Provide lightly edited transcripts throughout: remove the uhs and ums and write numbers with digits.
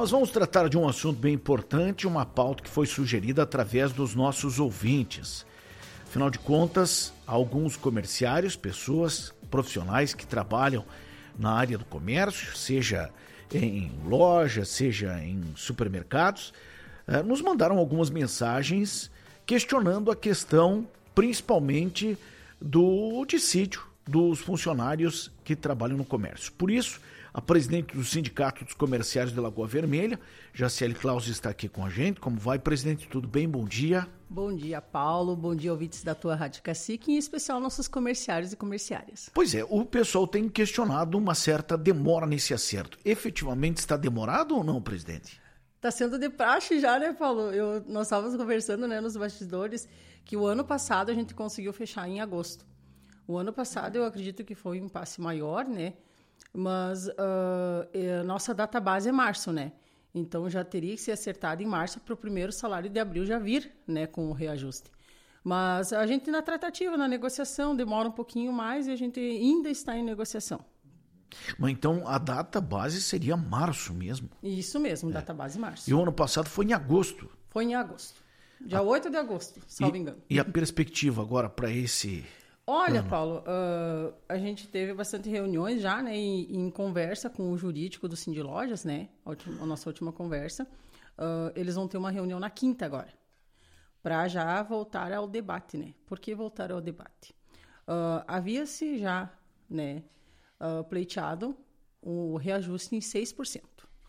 nós vamos tratar de um assunto bem importante, uma pauta que foi sugerida através dos nossos ouvintes. Afinal de contas, alguns comerciários, pessoas profissionais que trabalham na área do comércio, seja em lojas, seja em supermercados, nos mandaram algumas mensagens questionando a questão, principalmente, do dissídio dos funcionários que trabalham no comércio. Por isso, a presidente do Sindicato dos Comerciários de Lagoa Vermelha, Jaciele Claus, está aqui com a gente. Como vai, presidente? Tudo bem? Bom dia. Bom dia, Paulo. Bom dia, ouvintes da tua Rádio Cacique, em especial nossos comerciários e comerciárias. Pois é, o pessoal tem questionado uma certa demora nesse acerto. Efetivamente está demorado ou não, presidente? Está sendo de praxe já, né, Paulo? Nós estávamos conversando, né, nos bastidores, que o ano passado a gente conseguiu fechar em agosto. O ano passado eu acredito que foi um passe maior, né? Mas a nossa data base é março, né? Então já teria que ser acertado em março para o primeiro salário de abril já vir, né, com o reajuste. Mas a gente na tratativa, na negociação, demora um pouquinho mais e a gente ainda está em negociação. Mas então a data base seria março mesmo? Isso mesmo, data base março. E o ano passado foi em agosto? Foi em agosto. Dia 8 de agosto, salvo engano. E a perspectiva agora para esse... Olha, Paulo, a gente teve bastante reuniões já, né, em conversa com o jurídico do Cindy Lojas, né, a nossa última conversa. Eles vão ter uma reunião na quinta agora, para já voltar ao debate, né. Por que voltar ao debate? Havia-se já, né, pleiteado o reajuste em 6%.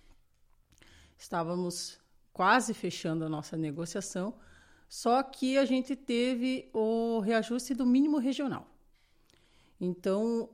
Estávamos quase fechando a nossa negociação, só que a gente teve o reajuste do mínimo regional. Então,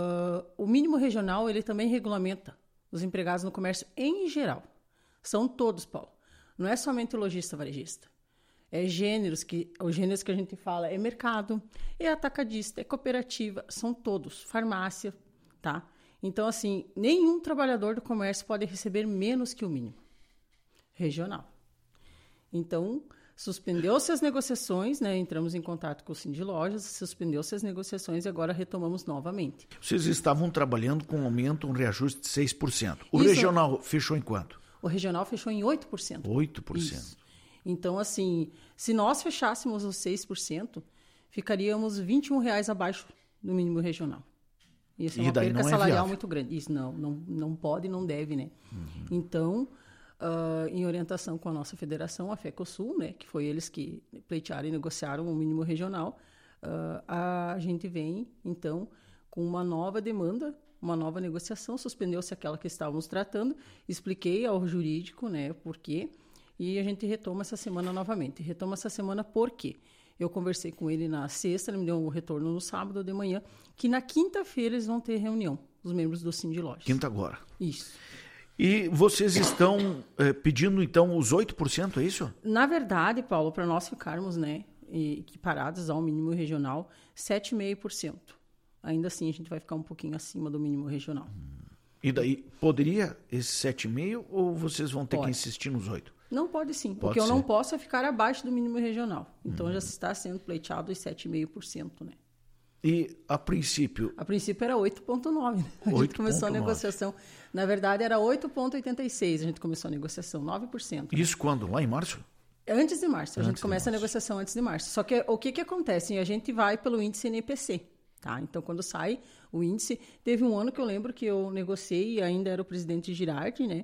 o mínimo regional, ele também regulamenta os empregados no comércio em geral. São todos, Paulo. Não é somente o lojista varejista. É os gêneros que a gente fala é mercado, é atacadista, é cooperativa, são todos. Farmácia, tá? Então, assim, nenhum trabalhador do comércio pode receber menos que o mínimo regional. Então... Suspendeu-se as negociações, né? Entramos em contato com o Cindy Lojas, suspendeu-se as negociações e agora retomamos novamente. Vocês estavam trabalhando com um aumento, um reajuste de 6%. O Isso. regional fechou em quanto? O regional fechou em 8%. 8%. Isso. Então, assim, se nós fechássemos os 6%, ficaríamos R$21 abaixo do mínimo regional. Isso é uma perca salarial muito grande. Isso não pode e não deve, né? Uhum. Então... em orientação com a nossa federação, a FECOSUL, né, que foi eles que pleitearam e negociaram o mínimo regional, a gente vem, então, com uma nova demanda, uma nova negociação, suspendeu-se aquela que estávamos tratando, expliquei ao jurídico, né, por quê, e a gente retoma essa semana novamente. Retoma essa semana por quê? Eu conversei com ele na sexta, ele me deu um retorno no sábado de manhã, que na quinta-feira eles vão ter reunião, os membros do Cindy Lojas. Quinta agora. Isso. E vocês estão pedindo, então, os 8%, é isso? Na verdade, Paulo, para nós ficarmos, né, equiparados ao mínimo regional, 7,5%. Ainda assim, a gente vai ficar um pouquinho acima do mínimo regional. E daí, poderia esse 7,5% ou vocês vão ter que insistir nos 8%? Não pode sim, porque eu não posso ficar abaixo do mínimo regional. Então, já está sendo pleiteado os 7,5%, né? E a princípio? A princípio era 8,9%. Né? A gente começou a negociação. Na verdade, era 8,86%. A gente começou a negociação, 9%. Isso quando? Lá em março? Antes de março. A gente começa a negociação antes de março. Só que o que acontece? A gente vai pelo índice NPC. Tá? Então, quando sai o índice... Teve um ano que eu lembro que eu negociei, e ainda era o presidente Girardi, né?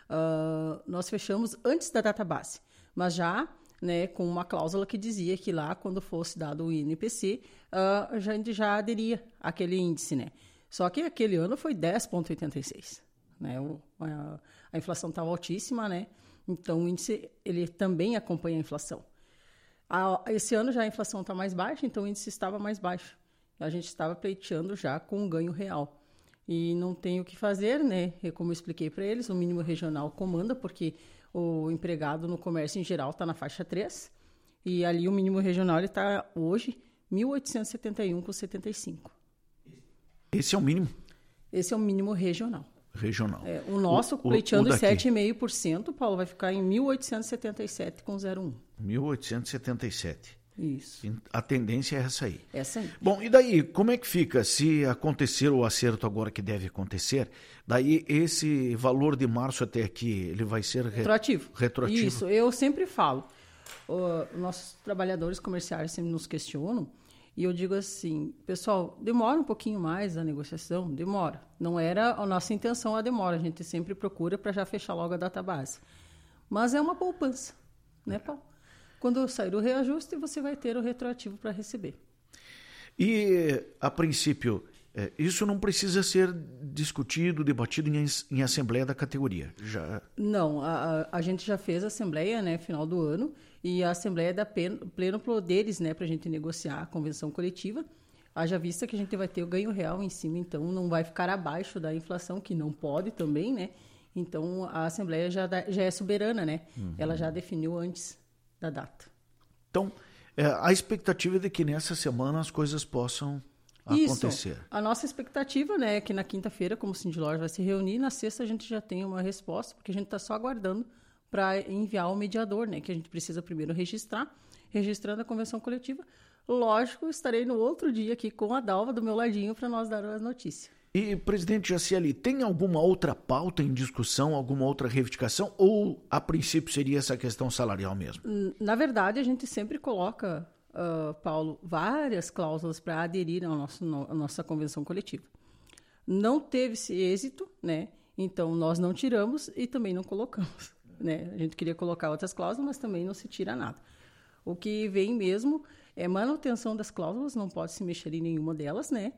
Nós fechamos antes da data base. Mas já... né, com uma cláusula que dizia que lá, quando fosse dado o INPC, a gente já aderia àquele índice, né? Só que aquele ano foi 10,86, né? A inflação estava altíssima, né? Então, o índice, ele também acompanha a inflação. Esse ano já a inflação está mais baixa, então o índice estava mais baixo. A gente estava pleiteando já com um ganho real. E não tem o que fazer, né? E como eu expliquei para eles, o mínimo regional comanda, porque... o empregado no comércio em geral está na faixa 3 e ali o mínimo regional está hoje 1.871,75. Esse é o mínimo? Esse é o mínimo regional. Regional. O nosso, pleiteando 7,5%, Paulo, vai ficar em 1.877,01. 1.877. Isso. A tendência é essa aí. Essa aí. Bom, e daí, como é que fica se acontecer o acerto agora que deve acontecer? Daí esse valor de março até aqui, ele vai ser retroativo? Isso, eu sempre falo. Nossos trabalhadores comerciais sempre nos questionam e eu digo assim, pessoal, demora um pouquinho mais a negociação? Demora. Não era a nossa intenção a demora, a gente sempre procura para já fechar logo a data base. Mas é uma poupança, né, Paulo? Quando sair o reajuste, você vai ter o retroativo para receber. E, a princípio, isso não precisa ser discutido, debatido em assembleia da categoria? Não, a gente já fez a assembleia, né, final do ano, e a assembleia dá pleno poderes, né, para a gente negociar a convenção coletiva. Haja vista que a gente vai ter o ganho real em cima, então não vai ficar abaixo da inflação, que não pode também, né? Então, a assembleia já é soberana, né? Uhum. Ela já definiu antes da data. Então, a expectativa é de que nessa semana as coisas possam acontecer. Isso. A nossa expectativa, né, é que na quinta-feira, como o Sindilor vai se reunir, na sexta a gente já tem uma resposta, porque a gente está só aguardando para enviar o mediador, né, que a gente precisa primeiro registrar. Registrando a convenção coletiva, lógico, estarei no outro dia aqui com a Dalva do meu ladinho para nós dar as notícias. E, presidente Jacieli, tem alguma outra pauta em discussão, alguma outra reivindicação, ou a princípio seria essa questão salarial mesmo? Na verdade, a gente sempre coloca, Paulo, várias cláusulas para aderir à nossa convenção coletiva. Não teve-se êxito, né? Então nós não tiramos e também não colocamos. Né? A gente queria colocar outras cláusulas, mas também não se tira nada. O que vem mesmo é manutenção das cláusulas, não pode se mexer em nenhuma delas, né?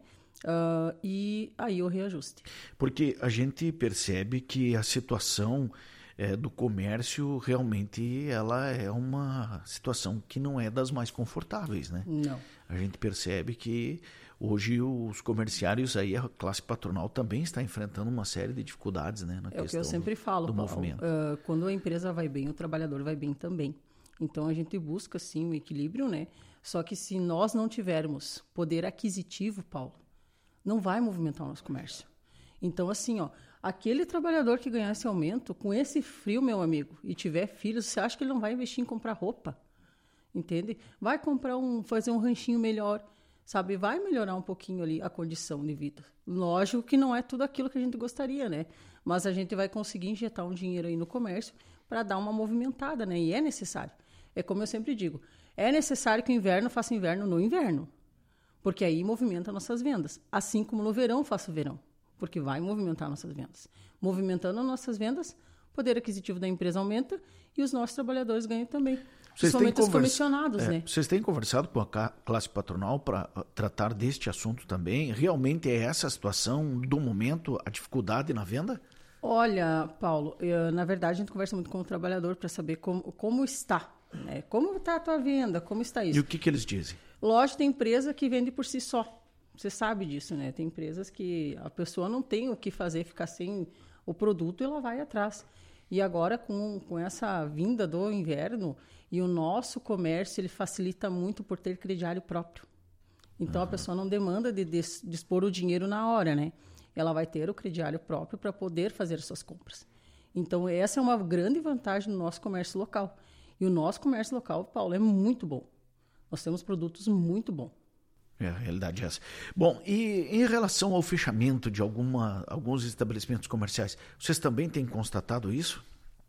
E aí o reajuste. Porque a gente percebe que a situação do comércio realmente ela é uma situação que não é das mais confortáveis, né? Não. A gente percebe que hoje os comerciários aí, a classe patronal também está enfrentando uma série de dificuldades, né? Na questão o que eu sempre falo, do movimento. Quando a empresa vai bem, o trabalhador vai bem também. Então a gente busca sim um equilíbrio, né? Só que se nós não tivermos poder aquisitivo, Paulo, não vai movimentar o nosso comércio. Então, assim, aquele trabalhador que ganhar esse aumento, com esse frio, meu amigo, e tiver filhos, você acha que ele não vai investir em comprar roupa? Entende? Vai fazer um ranchinho melhor, sabe? Vai melhorar um pouquinho ali a condição de vida. Lógico que não é tudo aquilo que a gente gostaria, né? Mas a gente vai conseguir injetar um dinheiro aí no comércio para dar uma movimentada, né? E é necessário. É como eu sempre digo, é necessário que o inverno faça inverno no inverno. Porque aí movimenta nossas vendas. Assim como no verão faça o verão, porque vai movimentar nossas vendas. Movimentando nossas vendas, o poder aquisitivo da empresa aumenta e os nossos trabalhadores ganham também. Principalmente os comissionados, né? Vocês têm conversado com a classe patronal para tratar deste assunto também? Realmente é essa a situação do momento, a dificuldade na venda? Olha, Paulo, na verdade a gente conversa muito com o trabalhador para saber como está. Né? Como está a tua venda, como está isso. E o que eles dizem? Lógico, tem empresa que vende por si só. Você sabe disso, né? Tem empresas que a pessoa não tem o que fazer, ficar sem o produto e ela vai atrás. E agora, com essa vinda do inverno, e o nosso comércio, ele facilita muito por ter crediário próprio. Então, a pessoa não demanda de dispor o dinheiro na hora, né? Ela vai ter o crediário próprio para poder fazer as suas compras. Então, essa é uma grande vantagem do nosso comércio local. E o nosso comércio local, Paulo, é muito bom. Nós temos produtos muito bons. A realidade é essa. Bom, e em relação ao fechamento de alguns estabelecimentos comerciais, vocês também têm constatado isso?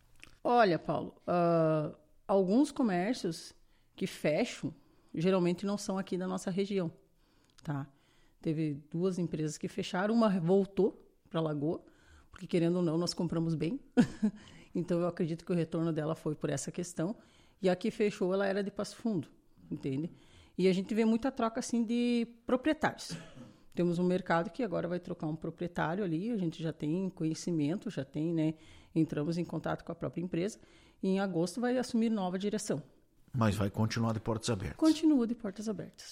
Olha, Paulo, alguns comércios que fecham, geralmente não são aqui da nossa região, tá? Teve 2 empresas que fecharam, uma voltou para Lagoa, porque querendo ou não, nós compramos bem. Então, eu acredito que o retorno dela foi por essa questão. E a que fechou, ela era de Passo Fundo, entende? E a gente vê muita troca, assim, de proprietários. Temos um mercado que agora vai trocar um proprietário ali, a gente já tem conhecimento, já tem, né? Entramos em contato com a própria empresa e em agosto vai assumir nova direção. Mas vai continuar de portas abertas? Continua de portas abertas.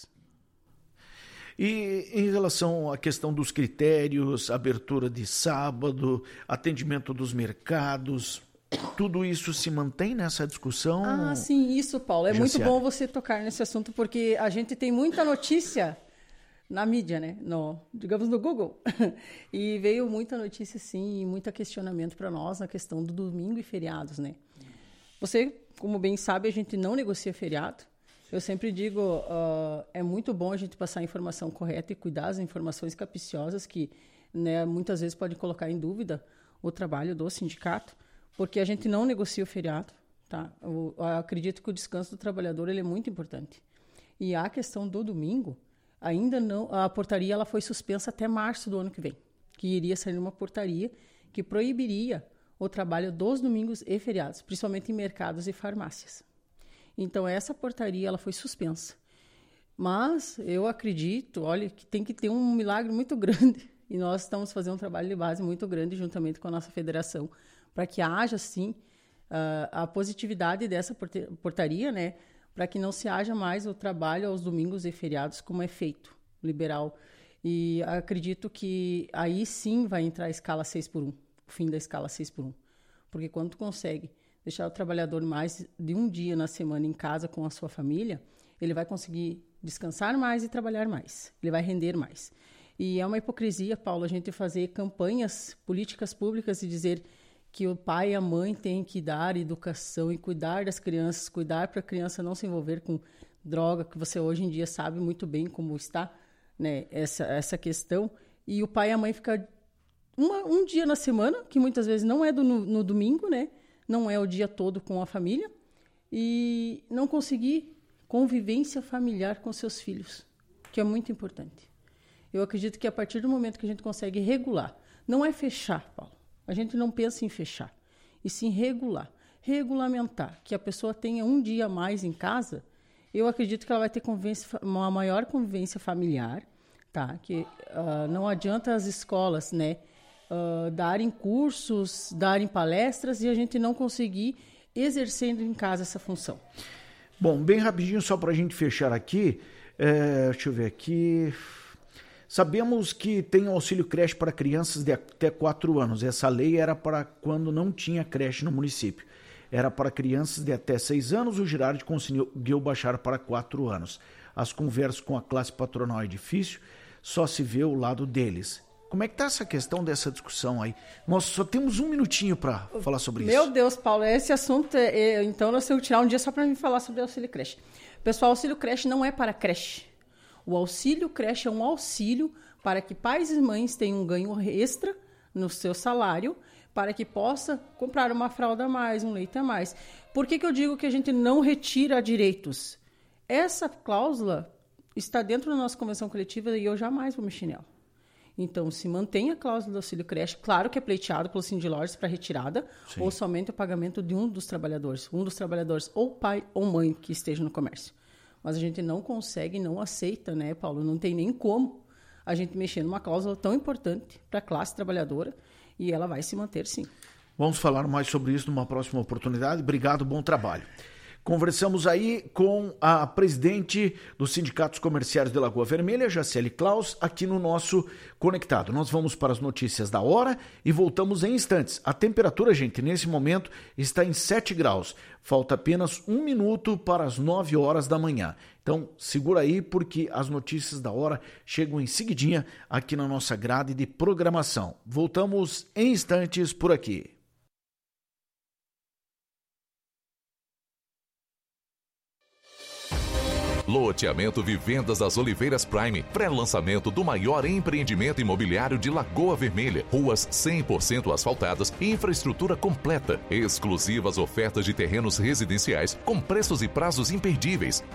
E em relação à questão dos critérios, abertura de sábado, atendimento dos mercados, tudo isso se mantém nessa discussão? Ah, sim, isso, Paulo. É muito bom você tocar nesse assunto, porque a gente tem muita notícia na mídia, né? Digamos no Google. E veio muita notícia, sim, e muito questionamento para nós na questão do domingo e feriados, né? Você, como bem sabe, a gente não negocia feriado. Eu sempre digo, é muito bom a gente passar a informação correta e cuidar das informações capciosas que, né, muitas vezes podem colocar em dúvida o trabalho do sindicato, porque a gente não negocia o feriado. Tá? Eu acredito que o descanso do trabalhador ele é muito importante. E a questão do domingo, ainda não, a portaria ela foi suspensa até março do ano que vem, que iria sair uma portaria que proibiria o trabalho dos domingos e feriados, principalmente em mercados e farmácias. Então, essa portaria ela foi suspensa. Mas eu acredito, olha, que tem que ter um milagre muito grande. E nós estamos fazendo um trabalho de base muito grande juntamente com a nossa federação, para que haja, sim, a positividade dessa portaria, né, para que não se haja mais o trabalho aos domingos e feriados como é feito, liberal. E acredito que aí sim vai entrar a escala 6x1, o fim da escala 6x1. Porque quando tu consegue deixar o trabalhador mais de um dia na semana em casa com a sua família, ele vai conseguir descansar mais e trabalhar mais. Ele vai render mais. E é uma hipocrisia, Paulo, a gente fazer campanhas, políticas públicas e dizer que o pai e a mãe têm que dar educação e cuidar das crianças, cuidar para a criança não se envolver com droga, que você hoje em dia sabe muito bem como está, né, essa questão. E o pai e a mãe ficam um dia na semana, que muitas vezes não é no domingo, né? Não é o dia todo com a família, e não conseguir convivência familiar com seus filhos, que é muito importante. Eu acredito que a partir do momento que a gente consegue regular, não é fechar, Paulo, a gente não pensa em fechar, e sim regulamentar, que a pessoa tenha um dia a mais em casa, eu acredito que ela vai ter uma maior convivência familiar, tá? Que não adianta as escolas, né, darem cursos, darem palestras e a gente não conseguir exercendo em casa essa função. Bom, bem rapidinho, só para a gente fechar aqui, deixa eu ver aqui. Sabemos que tem auxílio creche para crianças de até 4 anos. Essa lei era para quando não tinha creche no município. Era para crianças de até 6 anos, o Girardi conseguiu baixar para 4 anos. As conversas com a classe patronal é difícil, só se vê o lado deles. Como é que está essa questão dessa discussão aí? Nós só temos um minutinho para falar sobre isso. Meu Deus, Paulo, esse assunto, então nós temos que tirar um dia só para mim falar sobre o auxílio creche. Pessoal, o auxílio creche não é para creche. O auxílio creche é um auxílio para que pais e mães tenham um ganho extra no seu salário, para que possa comprar uma fralda a mais, um leite a mais. Por que eu digo que a gente não retira direitos? Essa cláusula está dentro da nossa convenção coletiva e eu jamais vou mexer nela. Então, se mantém a cláusula do auxílio creche, claro que é pleiteado pelo Sindilores para retirada, sim, ou somente o pagamento de um dos trabalhadores ou pai ou mãe que esteja no comércio. Mas a gente não consegue, não aceita, né, Paulo? Não tem nem como a gente mexer numa cláusula tão importante para a classe trabalhadora e ela vai se manter, sim. Vamos falar mais sobre isso numa próxima oportunidade. Obrigado, bom trabalho. Conversamos aí com a presidente dos Sindicatos Comerciários de Lagoa Vermelha, Jaciele Klaus, aqui no nosso Conectado. Nós vamos para as notícias da hora e voltamos em instantes. A temperatura, gente, nesse momento está em 7 graus. Falta apenas 1 minuto para as 9 horas da manhã. Então, segura aí porque as notícias da hora chegam em seguidinha aqui na nossa grade de programação. Voltamos em instantes por aqui. Loteamento Vivendas das Oliveiras Prime. Pré-lançamento do maior empreendimento imobiliário de Lagoa Vermelha. Ruas 100% asfaltadas e infraestrutura completa. Exclusivas ofertas de terrenos residenciais com preços e prazos imperdíveis.